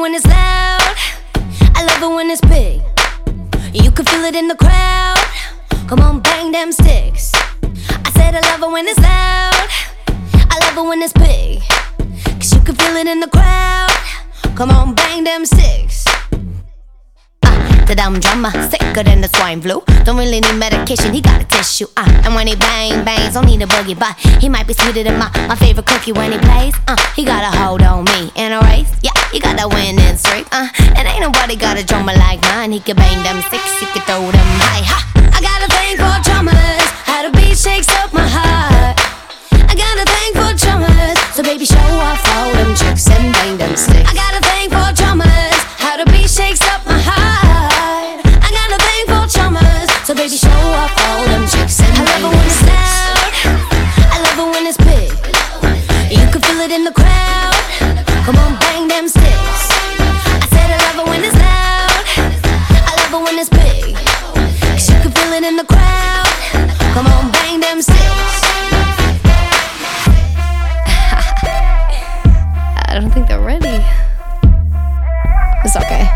when it's loud, I love it when it's big. You can feel it in the crowd. Come on, bang them sticks. I said I love it when it's loud, I love it when it's big. Cause you can feel it in the crowd. Come on, bang them sticks. The dumb drummer, sicker than the swine flu. Don't really need medication, he got a tissue. And when he bang, bangs, don't need a boogie, but he might be sweeter than my favorite cookie when he plays. He got a hold on me in a race. Yeah, he got that winning streak. And ain't nobody got a drummer like mine. He can bang them six, he can throw them high. Ha! I got a thing for drummers, how the beat shakes up my heart. I got a thing for drummers, so baby show off all them tricks and bang them sticks. I got a thing for drummers, how the beat shakes up my heart. So baby, show off all them tricks and I love it when it's loud, I love it when it's big. You can feel it in the crowd. Come on, bang them sticks. I said I love it when it's loud, I love it when it's big. Cause you can feel it in the crowd. Come on, bang them sticks. I don't think they're ready. It's okay.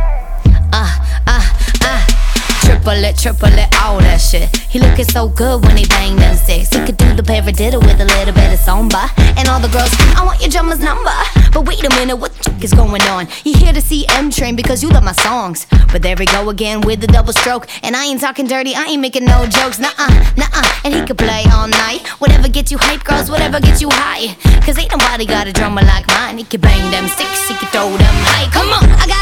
Triple it, all that shit. He looking so good when he bang them sticks. He could do the paradiddle with a little bit of samba. And all the girls scream, I want your drummer's number. But wait a minute, what the is going on? You hear the CM train because you love my songs. But there we go again with the double stroke. And I ain't talking dirty, I ain't making no jokes. Nuh-uh, and he could play all night. Whatever gets you hype, girls, whatever gets you high. Cause ain't nobody got a drummer like mine. He could bang them sticks, he could throw them high. Come on, I got